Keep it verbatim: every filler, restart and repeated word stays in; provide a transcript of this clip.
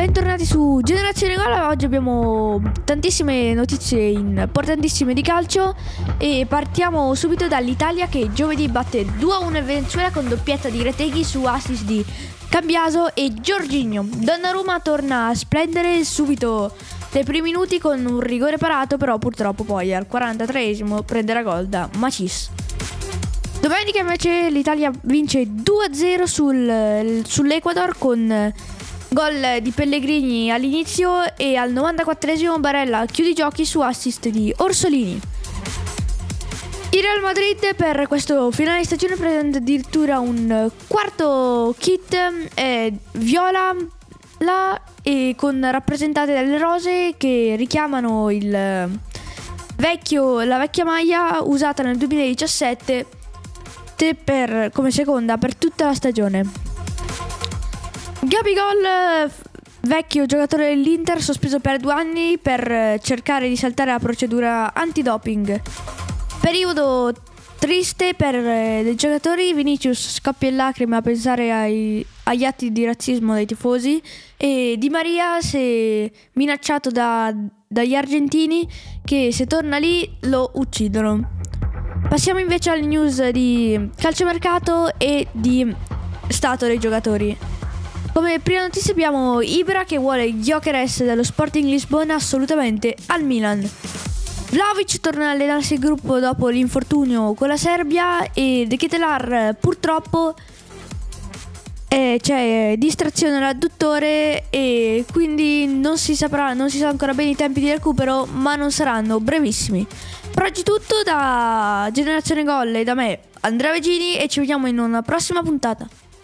bentornati su Generazione Gol. Oggi abbiamo tantissime notizie importantissime di calcio e partiamo subito dall'Italia che giovedì batte due a uno il Venezuela con doppietta di Retegui su assist di Cambiaso e Jorginho. Donnarumma torna a splendere subito dai primi minuti con un rigore parato, però purtroppo poi al quarantatreesimo prenderà gol da Macis. Domenica invece l'Italia vince due a zero sul, sull'Ecuador con gol di Pellegrini all'inizio e al novantaquattresimo Barella chiude i giochi su assist di Orsolini. Il Real Madrid per questo finale di stagione presenta addirittura un quarto kit eh, viola la, e con rappresentate delle rose che richiamano il vecchio, la vecchia maglia usata nel duemiladiciassette per, come seconda per tutta la stagione. Gabigol, vecchio giocatore dell'Inter, sospeso per due anni per cercare di saltare la procedura antidoping. Periodo triste per i giocatori. Vinicius scoppia in lacrime a pensare ai, agli atti di razzismo dei tifosi e Di Maria si è minacciato da, dagli argentini che se torna lì lo uccidono. Passiamo invece alle news di calciomercato e di stato dei giocatori. Come prima notizia abbiamo Ibra che vuole Gyökeres dello Sporting Lisbona assolutamente al Milan. Vlahovic torna a allenarsi il gruppo dopo l'infortunio con la Serbia e De Ketelaere purtroppo eh, c'è distrazione all'adduttore e quindi non si saprà, non si sa ancora bene i tempi di recupero, ma non saranno brevissimi. Per oggi è tutto da Generazione Gol e da me, Andrea Vegini, e ci vediamo in una prossima puntata.